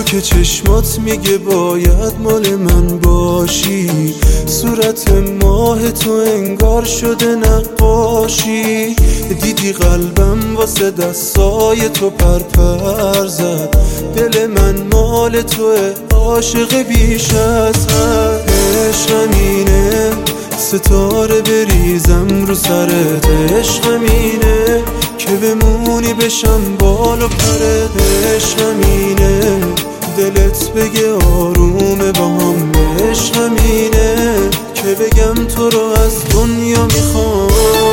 که چشمات میگه باید مال من باشی. صورت ماه تو انگار شده نقاشی. دیدی قلبم واسه دستای تو پرپر زد. دل من مال توه، عاشق بیش از حد. عشق همینه، ستاره بریزم رو سرت. عشق همینه که بمونی بشم بال و پرت. عشق همینه دلت بگه آرومه با هم. عشق همینه که بگم تو رو از دنیا میخوام.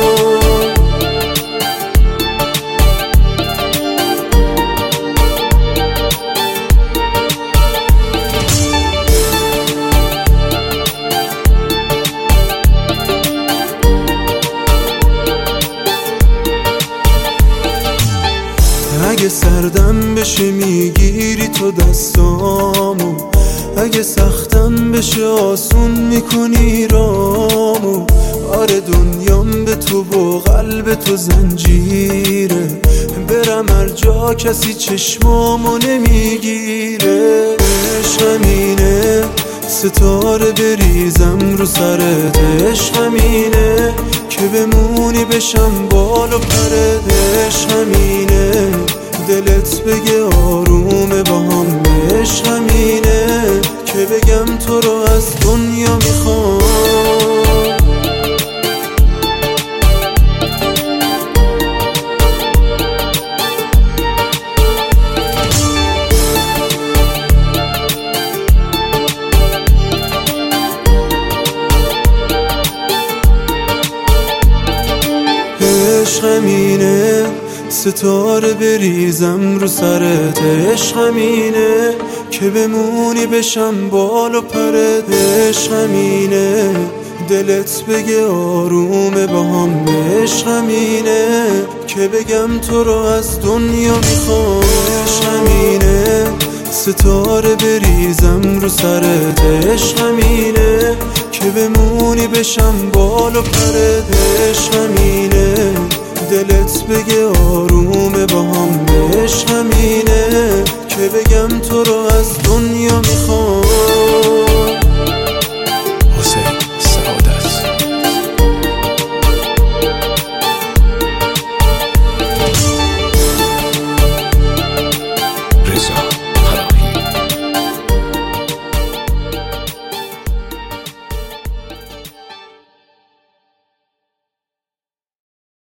اگه سردم بشه میگیری تو دستامو. اگه سختم بشه آسون میکنی رامو. آره دنیام به تو و قلب تو زنجیره. برم هر جا کسی چشمامو نمیگیره. عشق همینه، ستاره بریزم رو سرت. عشق همینه که بمونی بشم بال و پرت. عشق همینه دلت بگه آرومه با هم. عشق همینه که بگم تو رو از دنیا میخوام. عشق همینه، ستاره بریزم رو سرت. عشق همینه که بمونی بشم بال و پرت. عشق همینه دلت بگه آرومه با هم. عشق همینه که بگم تو رو از دنیا میخوام. عشق همینه، ستاره بریزم رو سرت. عشق همینه که بمونی بشم بال و پرت. عشق همینه دلت بگه آرومه با هم. عشق همینه که بگم تو رو از دنیا میخوام.